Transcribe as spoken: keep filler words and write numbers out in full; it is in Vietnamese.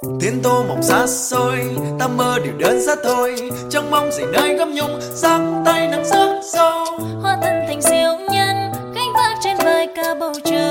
Thiên tô mộng xa xôi, ta mơ điều đơn giá thôi, chẳng mong gì nơi gấm nhung, giang tay nắng rớt sâu. Hóa thân thành siêu nhân, gánh vác trên vai cả bầu trời.